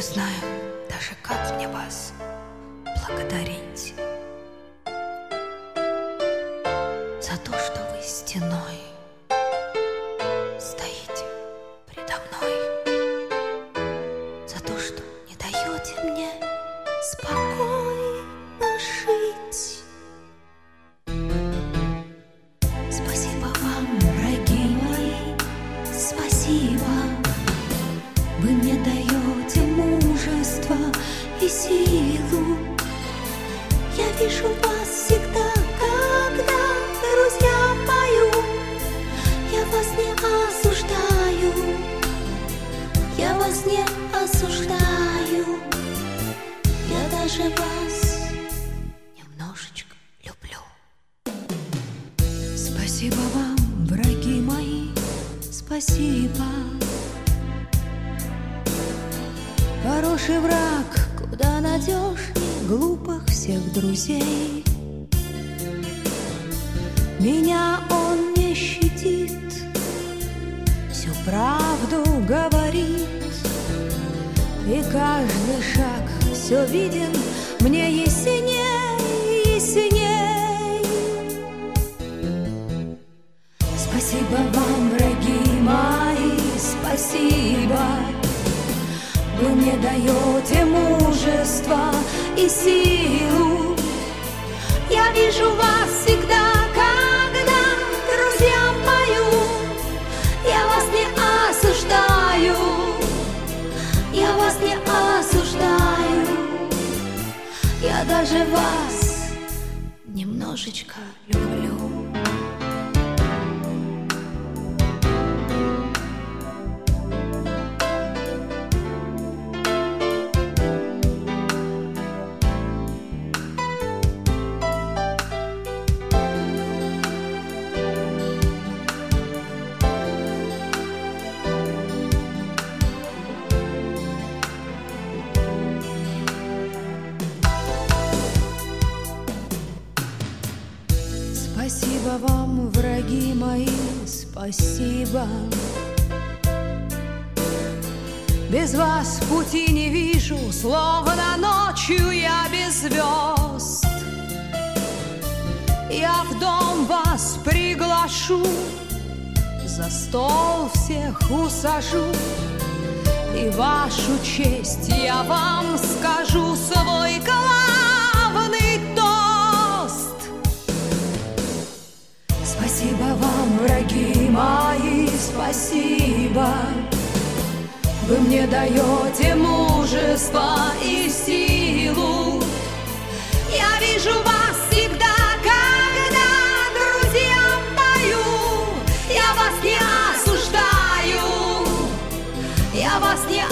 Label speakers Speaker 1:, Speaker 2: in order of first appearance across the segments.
Speaker 1: знаю даже, как мне вас благодарить за то, что вы стеной стоите предо мной, за то, что не даете мне спокойно жить. Спасибо вам, враги мои, спасибо. Вы мне даете мужество и силу. Я вижу вас всегда, когда друзья пою. Я вас не осуждаю, я вас не осуждаю. Я даже вас немножечко люблю. Спасибо вам, враги мои, спасибо. Хороший враг куда надежней глупых всех друзей. Меня он не щадит, всю правду говорит, и каждый шаг все виден мне ясней, ясней. Спасибо вам, враги мои, спасибо. Вы мне даете мужество и силу. Я вижу вас всегда, когда друзьям пою. Я вас не осуждаю, я вас не осуждаю. Я даже вас немножечко люблю. Спасибо вам, враги мои, спасибо. Без вас пути не вижу, словно ночью я без звезд. Я в дом вас приглашу, за стол всех усажу, и вашу честь я вам скажу свой главный тост. Спасибо вам, враги мои, спасибо. Вы мне даете мужество и силу. Я вижу вас всегда, когда друзьям пою. Я вас не осуждаю, я вас не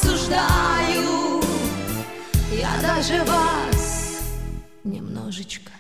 Speaker 1: осуждаю. Я даже вас немножечко